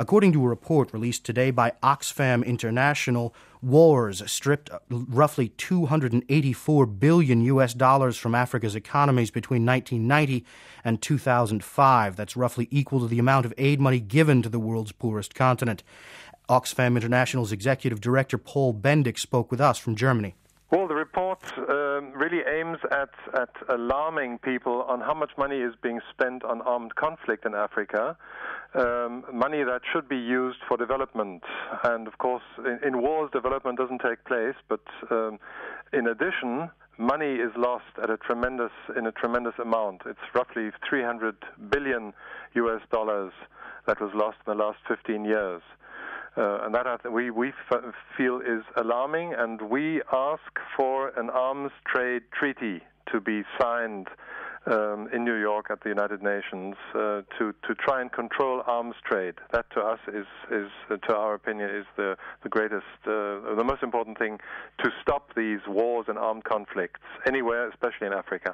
According to a report released today by Oxfam International, wars stripped roughly $284 billion from Africa's economies between 1990 and 2005. That's roughly equal to the amount of aid money given to the world's poorest continent. Oxfam International's executive director Paul Bendick spoke with us from Germany. Well, the report really aims at alarming people on how much money is being spent on armed conflict in Africa, money that should be used for development. And, of course, in wars, development doesn't take place, but in addition, money is lost in a tremendous amount. It's roughly $300 billion that was lost in the last 15 years. And that we feel is alarming, and we ask for an arms trade treaty to be signed in New York at the United Nations to try and control arms trade. That to us is to our opinion, is the greatest, the most important thing to stop these wars and armed conflicts anywhere, especially in Africa.